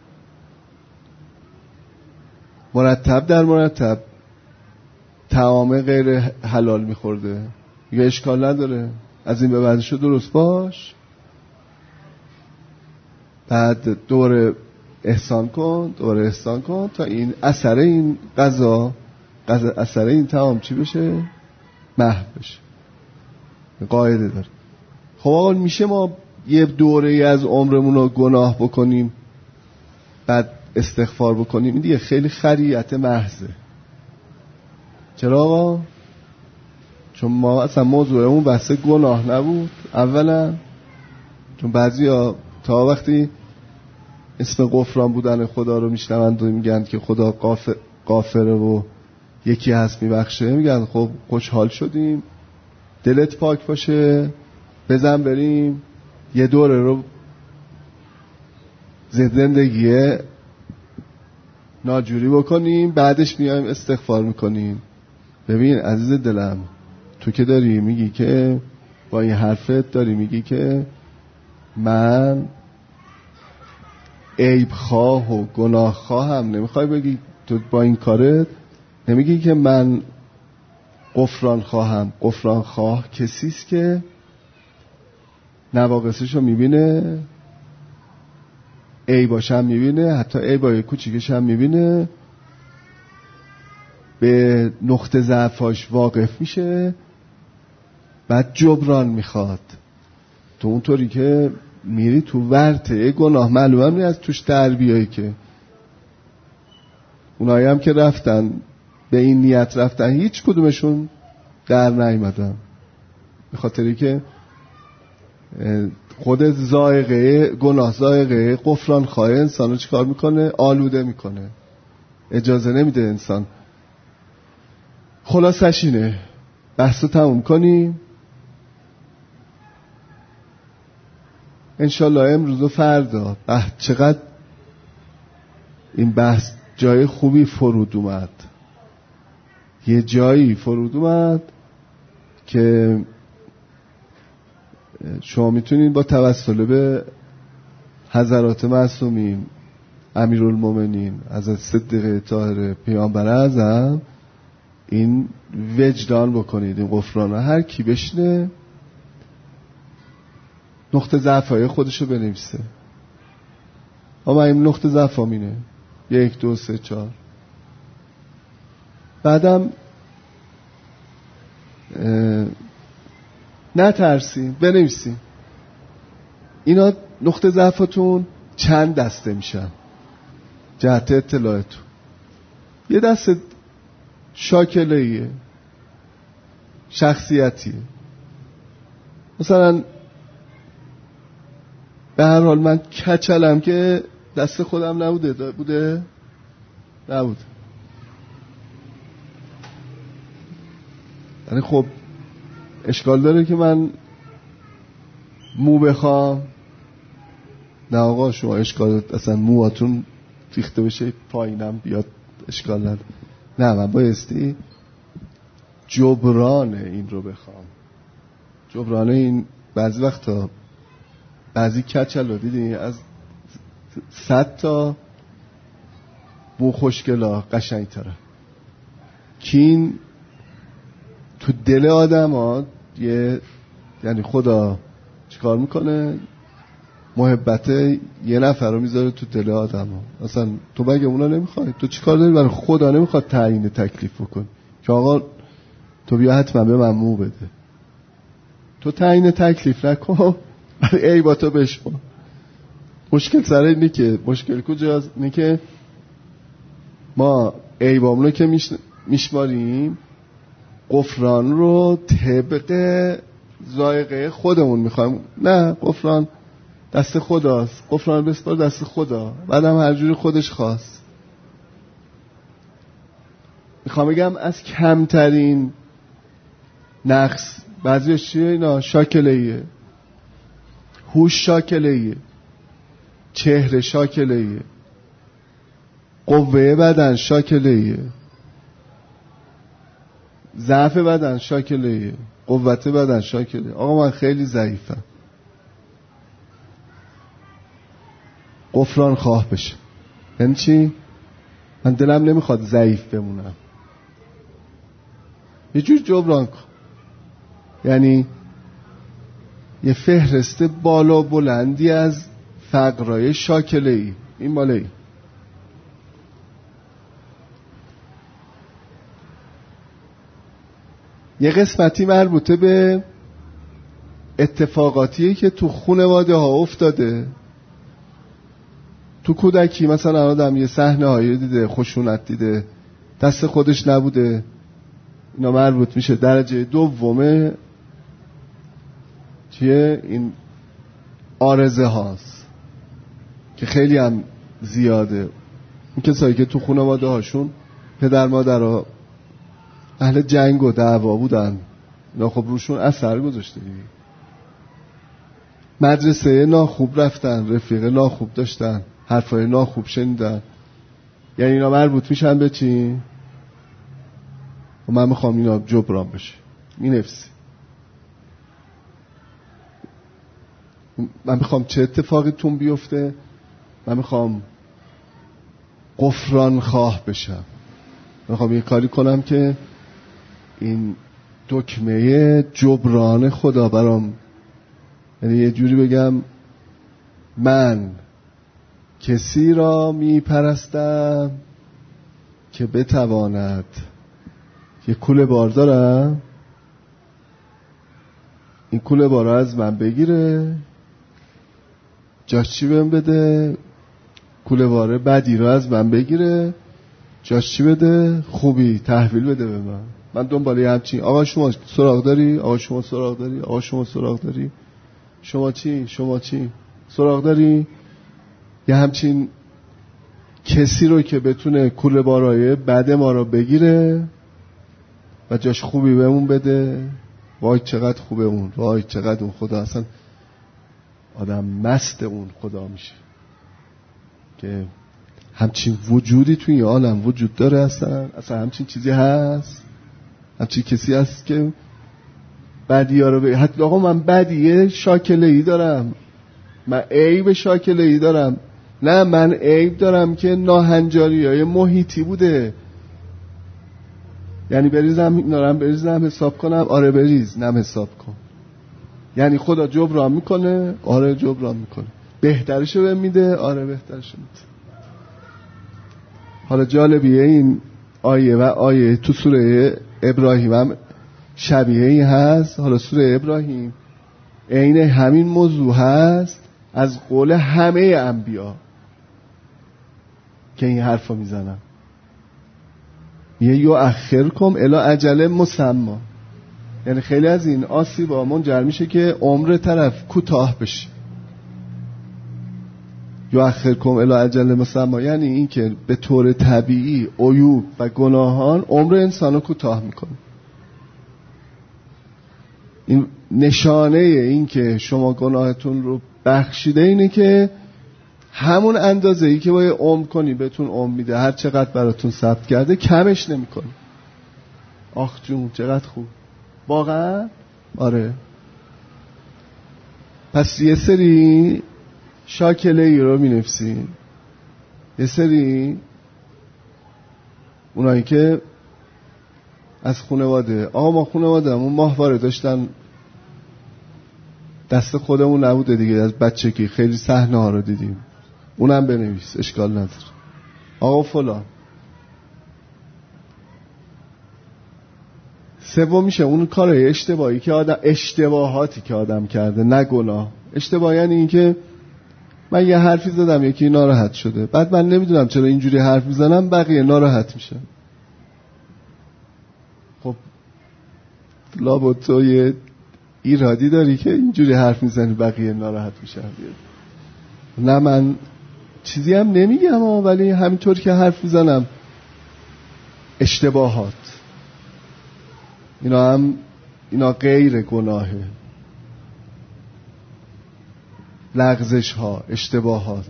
مرتب در مرتب طعام غیر حلال میخورده. یه اشکال نداره، از این به بعدشو درست باش، بعد دوباره احسان کن، دوباره احسان کن تا این اثر این غذا اثر این طعام چی بشه؟ محو بشه. قاعده داره. خب آقا میشه ما یه دوره ای از عمرمون رو گناه بکنیم بعد استغفار بکنیم؟ این دیگه خیلی خریت محضه. چرا آقا؟ چون ما اصلا موضوعمون بحث گناه نبود اولا، چون بعضی ها تا وقتی اسم غفران بودن خدا رو میشنوند و میگن که خدا غافر غافره و یکی هست میبخشه، میگن خب خوشحال شدیم، دلت پاک باشه، بزن بریم یه دوره رو زندگی ناجوری بکنیم، بعدش میایم استغفار میکنیم. ببین عزیز دلم، تو که داری میگی که با این حرفت داری میگی که من عیب خواه و گناه خواهم، نمیخوای بگی تو با این کارت نمیگی که من غفران خواهم. غفران خواه کسیست که نواقصشو میبینه، عیباش هم میبینه، حتی عیبای کوچیکش هم میبینه، به نقطه ضعفاش واقف میشه، بعد جبران میخواد. تو اونطوری که میری تو ورطه گناه معلومه نی از توش در بیایی، که اونایی هم که رفتن به این نیت رفتن هیچ کدومشون در نیامدن، به خاطری که خود زائقه گناه، زائقه غفران خواه انسان رو چیکار میکنه؟ آلوده میکنه، اجازه نمیده انسان. خلاصش اینه، بحث رو تموم کنیم انشالله امروز و فردا. چقدر این بحث جای خوبی فرود اومد، یه جایی فرود اومد که شما میتونید با توسل به حضرات معصومین، امیرالمومنین حضرت صدیقه طاهره پیامبر اعظم این وجدان بکنید، این غفران. هر کی بشنه نقطه ضعفای خودشو بنویسه، اما این نقطه ضعفام اینه، یک دو سه چهار. بعدم نترسین، بنویسین اینا نقطه ضعفتون چند دسته میشن جهت اطلاعتون. یه دسته شاکله‌ایه، شخصیتی. مثلا به هر حال من کچلم که دست خودم نبوده بوده نبود. یعنی خب اشکال داره که من مو بخوام؟ نه آقا شما اشکال اصلا موهاتون ریخته بشه پایینم بیاد اشکال نداره. نه من بایستی جبران این رو بخوام. جبران این بعضی وقتا بعضی کچل رو دیدی از صد تا مو خوشگلا قشنگ تره. کین تو دل آدم ها یه یعنی خدا چیکار میکنه؟ محبت یه نفر رو میذاره تو دل آدم ها. اصلا تو مگه اونا نمیخوای؟ تو چیکار داری برای خدا نمیخواد تعیین تکلیف بکن که آقا تو بیا حتما به من مو بده. تو تعیین تکلیف نکن برای ای با تو بشما. مشکل سر اینه که مشکل کجاست؟ اینه که ما ای بامونو که میش... میشماریم غفران رو طبق ذائقه خودمون میخوایم. نه غفران دست خداست. غفران بسپار دست خدا. بعدم هر جوری خودش خواست. میخوام بگم از کمترین نقص بعضیش چیه اینا؟ شاکلهیه، هوش شاکلهیه، چهره شاکلهیه، قوه بدن شاکلهیه، ضعف بدن شاکلهیه، قوت بدن شاکلهیه. آقا من خیلی ضعیفم، غفران خواه بشه. یعنی چی؟ من دلم نمیخواد ضعیف بمونم. یه جور جبران کن. یعنی یه فهرسته بالا بلندی از فقرای شاکله‌ای. این مالی یه قسمتی مربوطه به اتفاقاتیه که تو خانواده ها افتاده. تو کودکی مثلا آدم یه صحنه هایی دیده، خشونت دیده، دست خودش نبوده، اینا مربوط میشه. درجه دومه چیه؟ این آرزه هاست که خیلی هم زیاده. این کسایی که تو خانواده هاشون پدر مادر ها اهل جنگ و دعوا بودن، اینا خب روشون اثر گذاشته. مدرسه ناخوب رفتن، رفیق ناخوب داشتن، حرفای ناخوب شنیدن، یعنی اینا مربوط میشن به چی؟ و من میخوام اینا جبران بشه. می نفسی من میخوام چه اتفاقی تون بیفته؟ من میخوام غفران خواه بشم. من میخوام یه کاری کنم که این دکمه جبران خدا برام، یعنی یه جوری بگم من کسی را میپرستم که بتواند یه کوله بار دارم، این کوله بار از من بگیره، جاش چی بهم بده؟ کوله باره بدی رو از من بگیره، جاش چی بده؟ خوبی تحویل بده به من. من دنبال یه همچین آقا شما سراغ داری؟ آقا شما سراغ داری؟ آقا شما سراغ داری؟ شما چی؟ شما چی؟ سراغ داری؟ یه همچین کسی رو که بتونه کوله بارای بد ما رو بگیره و جاش خوبی بهمون بده. وای چقدر خوبه اون، وای چقدر اون خدا اصلا آدم مست اون خدا میشه که همچین وجودی توی این عالم وجود داره. اصلا اصلا همچین چیزی هست؟ همچین کسی هست که بدی ها رو بگه؟ حتی آقا من بدیه شاکله‌ای دارم، من عیب شاکله‌ای دارم. نه من عیب دارم که ناهنجاری های محیطی بوده. یعنی بریزم نارم بریزم حساب کنم؟ آره بریز، نم حساب کن. یعنی خدا جبران میکنه؟ آره جبران میکنه. بهترشو بهم میده؟ آره بهترشو میده. حالا جالبیه این آیه و آیه تو سوره ابراهیم هم شبیه این هست. حالا سوره ابراهیم عین همین موضوع هست از قول همه انبیا که این حرفا میزنن. یه یو اخرکم الی اجل مسمی، یعنی خیلی از این آسیب‌ها منجر میشه که عمر طرف کوتاه بشه. یؤخرکم الی اجل مسمی، یعنی این که به طور طبیعی عیوب و گناهان عمر انسانو کوتاه میکنه. این نشانه این که شما گناهتون رو بخشیده اینه که همون اندازه ای که باید عمر کنی بهتون عمر میده، هر چقدر براتون ثبت کرده کمش نمیکنه. آخ جون چقدر خوب واقعا. آره پس یه سری شاکله ای رو می نفسین، یه سری اونایی که از خانواده، آقا ما خانواده همون ماهواره داشتن دست خودمون نبوده دیگه، از بچگی خیلی صحنه ها رو دیدیم، اونم بنویس اشکال نداره. آقا فلان. سوم میشه اون کارهای اشتباهی که آدم، اشتباهاتی که آدم کرده نه گناه. اشتباه یعنی این که من یه حرفی زدم یکی ناراحت شده، بعد من نمیدونم چرا اینجوری حرف میزنم بقیه ناراحت میشن. خب لابد تو یه ایرادی داری که اینجوری حرف میزنی بقیه ناراحت میشن. نه من چیزی هم نمیگم ولی همینطور که حرف میزنم. اشتباهات اینا هم اینا غیر گناهه. لغزش ها، اشتباهات.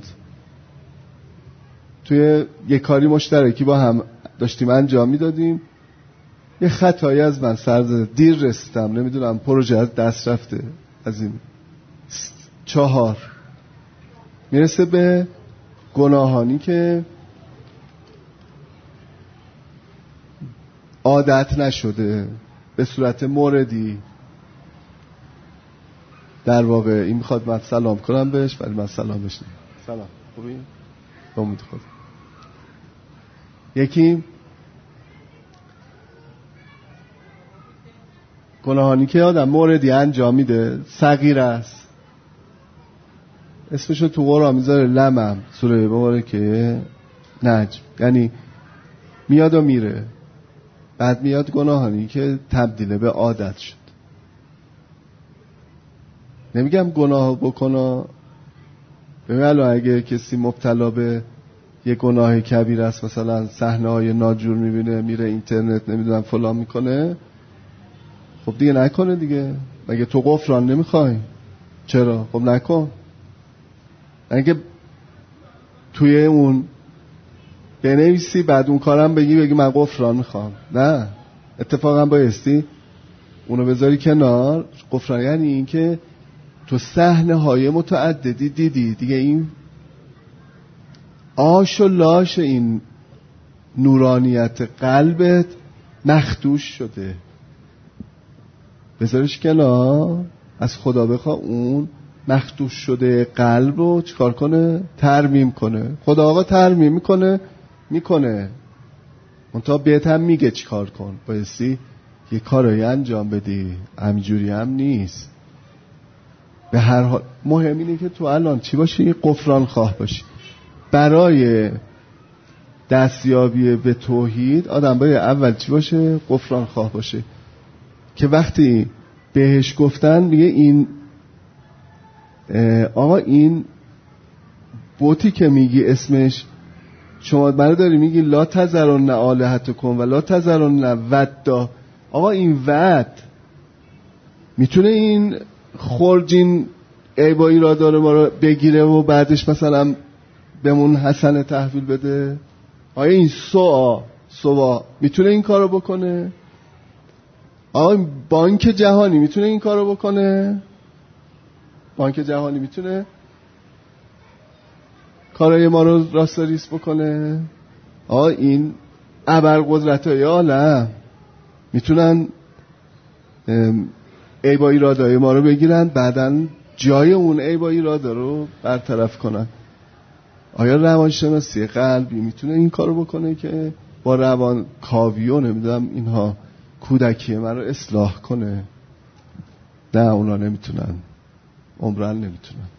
توی یه کاری مشترکی با هم داشتیم انجام میدادیم، یه خطایی از من سر زده، دیر رسیدم، نمیدونم پروژه از دست رفته. از این چهار میرسه به گناهانی که عادت نشده به صورت موردی. در واقع این میخواد من سلام کنم بهش ولی من سلام بهش نیم. سلام خوبی؟ به امید خدا. یکی گناهانی که آدم موردی انجام میده، صغیر است، اسمشو تو قرآن میذاره لمم، سوره مبارکه نجم، یعنی میاد و میره. بعد میاد گناهانی که تبدیل به عادت شد. نمیگم گناه بکنه، ببین الان اگه کسی مبتلا به یه گناه کبیر است، مثلا صحنه های ناجور میبینه، میره اینترنت نمیدونم فلان میکنه، خب دیگه نکنه دیگه. مگه تو غفران نمیخوای؟ چرا؟ خب نکن. اگه توی اون بنویسی بعد اون کارم بگی بگی من غفران میخوام، نه، اتفاقا بایستی اونو بذاری کنار. غفران یعنی این که تو صحنه های متعددی دیدی دیگه، این آش و لاش این نورانیت قلبت مخدوش شده، بذارش کنار. از خدا بخوا اون مخدوش شده قلب رو چیکار کنه؟ ترمیم کنه. خدا آقا ترمیم میکنه میکنه منتها بهت هم میگه چیکار کن، بایستی یه کارایی انجام بدی. همینجوری هم نیست. به هر حال مهم اینه که تو الان چی باشی؟ غفران خواه باشی. برای دستیابی به توحید آدم باید اول چی باشه؟ غفران خواه باشه. که وقتی بهش گفتن میگه این آقا این بوتی که میگی اسمش شما برای داری میگی لا تذرن آلهتکم و لا تذرن ودا. آقا این ود میتونه این خورجین عیبایی را داره ما رو بگیره و بعدش مثلا بهمون حسنه تحویل بده؟ آیا این سوا سوا میتونه این کارو بکنه؟ آقا بانک جهانی میتونه این کارو بکنه؟ بانک جهانی میتونه کارای ما رو راستاریس بکنه؟ آقا این ابرقدرت‌های عالم میتونن عیبای ایرادای ما رو بگیرن بعدن جای اون عیبای ایرادا رو برطرف کنن؟ آیا روانشناسی قلبی میتونه این کارو بکنه که با روان کاویو نمیدونم اینها کودکی من رو اصلاح کنه؟ نه، اونا نمیتونن، عمرن نمیتونن،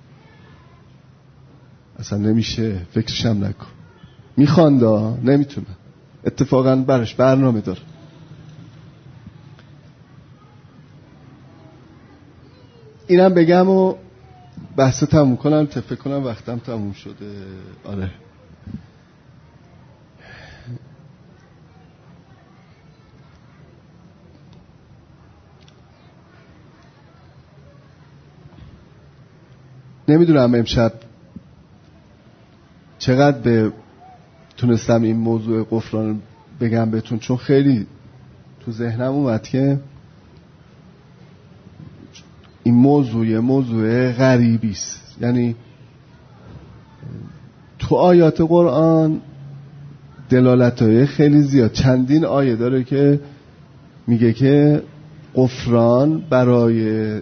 اصلا نمیشه، فکرشم نکن. میخواندا نمیتونن، اتفاقا برش برنامه داره. اینم بگم و بحث تموم کنم، فکر کنم وقتم تموم شده. آره نمیدونم امشب چقدر به تونستم این موضوع غفران بگم بهتون، چون خیلی تو ذهنم اومد که این موضوع موضوع غریبی است. یعنی تو آیات قرآن دلالت‌های خیلی زیاد، چندین آیه داره که میگه که غفران برای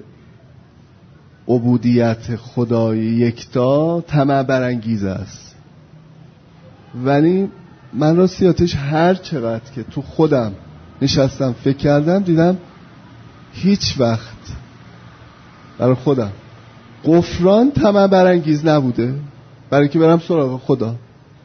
عبودیت خدای یکتا طمع برانگیز است. ولی من راستیاتش هر چقدر که تو خودم نشستم فکر کردم دیدم هیچ وقت برای خودم غفران طمع برانگیز نبوده، برای که برم سراغ خدا.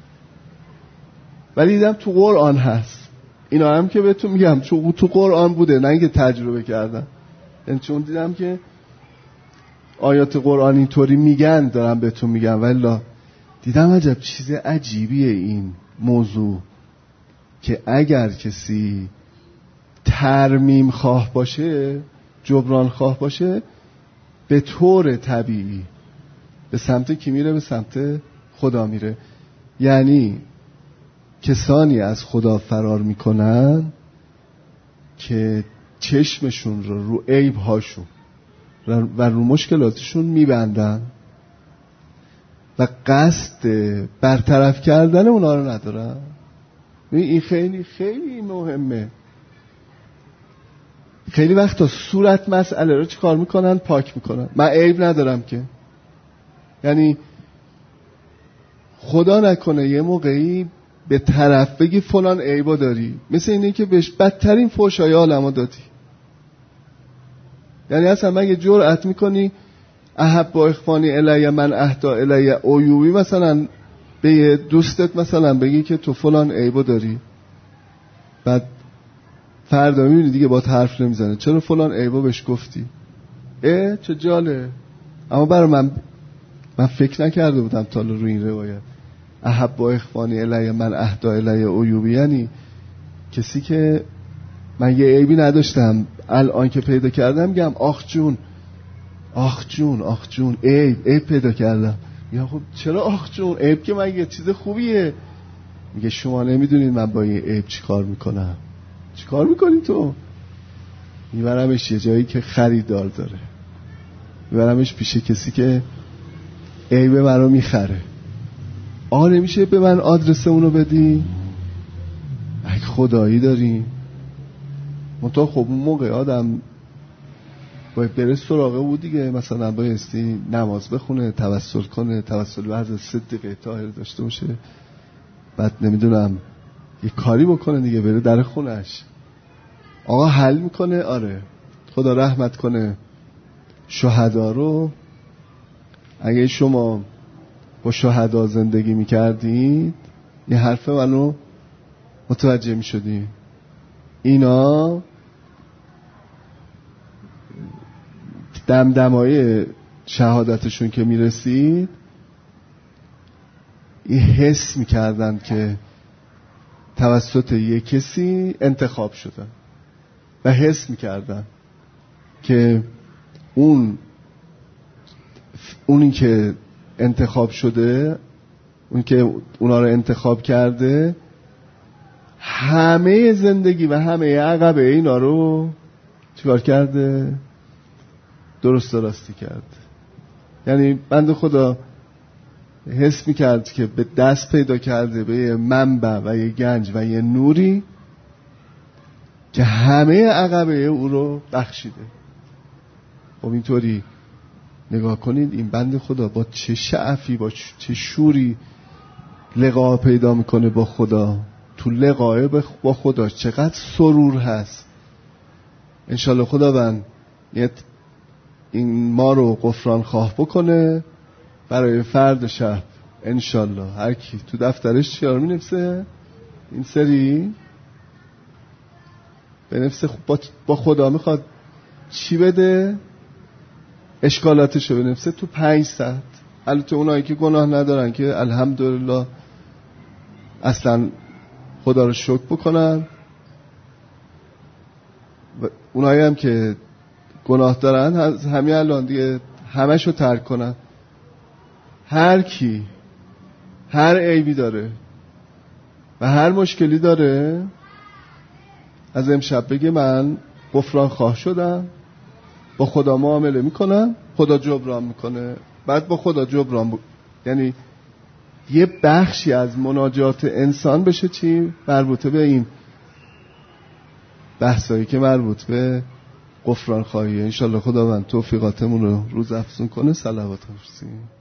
ولی دیدم تو قرآن هست. اینا هم که بهتون میگم تو تو قرآن بوده، نه اینکه تجربه کردم. یعنی چون دیدم که آیات قرآن اینطوری میگن دارم بهتون میگم، ولی دیدم عجب چیز عجیبیه این موضوع، که اگر کسی ترمیم خواه باشه، جبران خواه باشه، به طور طبیعی به سمت کی میره؟ به سمت خدا میره. یعنی کسانی از خدا فرار میکنن که چشمشون رو رو عیب هاشون و رو مشکلاتشون میبندن و قصد برطرف کردن اونا رو ندارن. این خیلی خیلی مهمه. خیلی وقتا صورت مسئله رو چیکار میکنن؟ پاک میکنن. من عیب ندارم که، یعنی خدا نکنه یه موقعی به طرف بگی فلان عیبا داری، مثل اینه که بهش بدترین فحشای عالمو دادی. یعنی اصلا مگه جرأت میکنی احب با اخوانی الی من اهدا الی عیوبی مثلا به یه دوستت مثلا بگی که تو فلان عیبا داری، بعد فردا میبینی دیگه با حرف نمیزنه، چرا فلان عیبا بهش گفتی؟ اه چه جاله. اما برای من من فکر نکرده بودم تا روی این روایت احب با اخوانی الی من اهدا الی عیوبی، یعنی کسی که من یه عیبی نداشتم الان که پیدا کردم میگم آخ جون آخ جون آخ جون عیب عیب پیدا کردم. یا خب چرا آخ جون؟ عیب که من یه چیز خوبیه. میگه شما نمیدونید من با یه عیب چی کار میکنم. چی کار میکنی تو؟ میبرمش یه جایی که خریدار داره، میبرمش پیش کسی که عیب منو میخره. آه نمیشه به من آدرس اونو بدی؟ اگه خدایی داری منطقه. خب اون موقع آدم باید بره سراغه بود دیگه، مثلا بایستی نماز بخونه، توسل کنه، توسل به حضرت صدیقه طاهر داشته باشه، بعد نمیدونم یه کاری بکنه دیگه، بره در خونش. آقا حل میکنه. آره خدا رحمت کنه شهدا رو. اگه شما با شهدا زندگی میکردید یه حرف منو متوجه میشدی. اینا دمدمای شهادتشون که میرسید این حس میکردن که توسط یک کسی انتخاب شدن و حس میکردن که اون اونی که انتخاب شده، اون که اونا رو انتخاب کرده، همه زندگی و همه عقبه اینا رو چیکار کرده؟ درست درستی کرد. یعنی بنده خدا حس میکرد که به دست پیدا کرده به یه منبع و یه گنج و یه نوری که همه عقبه او رو بخشیده. خب اینطوری نگاه کنید این بنده خدا با چه شعفی، با چه شوری لقا پیدا میکنه با خدا. تو لقای با خدا چقدر سرور هست. انشالله خداوند این ما رو غفران خواه بکنه برای فرد شب. انشالله هر کی تو دفترش چیار می نفسه این سری به نفس با خدا میخواد چی بده؟ اشکالاتشو بنویسه تو پنج سطر. البته اونایی که گناه ندارن که الحمدلله اصلا خدا رو شکر بکنن، و اونایی هم که گناه دارن همین الان دیگه همشو ترک کنن. هر کی هر عیبی داره و هر مشکلی داره از امشب بگه من غفران خواه شدم، با خدا معامله میکنم، خدا جبران میکنه. بعد با خدا جبران ب... یعنی یه بخشی از مناجات انسان بشه چی؟ مربوطه به این بحثایی که مربوط به غفران خواهیه. انشالله خداوند توفیقاتمون رو روز افزون کنه. صلوات بفرستیم.